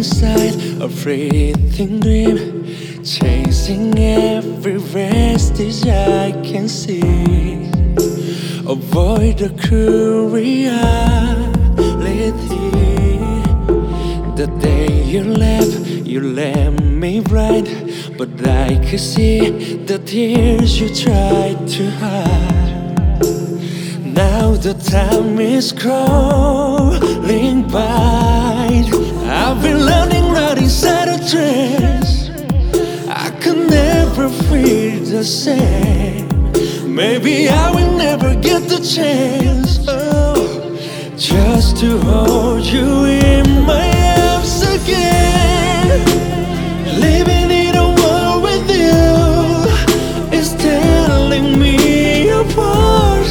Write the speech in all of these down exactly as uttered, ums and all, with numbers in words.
inside a fleeting dream, chasing every vestige I can see. Avoid the cruel reality. The day you left, you left me blind, but I could see the tears you tried to hide. Now the time is crawling by. I've been learning right inside a trance. I could never feel the same. Maybe I will never get the chance, oh, just to hold you in my arms again. Living in a world with you is tearing me apart.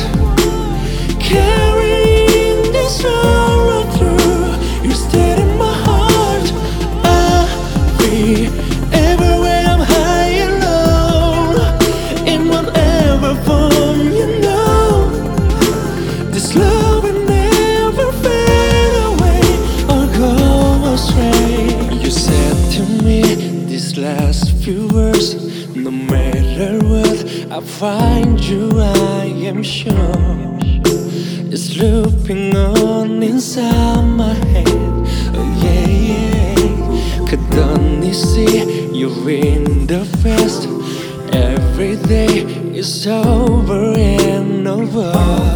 Carrying this sorrow through, you stayed in my heart. I'll be everywhere I'm high and low, in whatever form you know. This love will never fade away or go astray. You said to me these last few words, no matter what, I find you, I am sure. It's looping on inside my head, oh yeah, yeah. Could only see you in the past. Every day is over and over.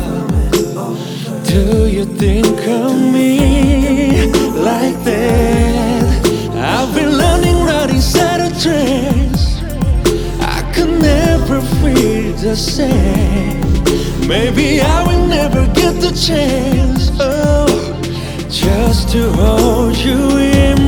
Do you think of me like that? I've been learning right inside a trance. I could never feel the same. Maybe I will never get the chance, oh, just to hold you in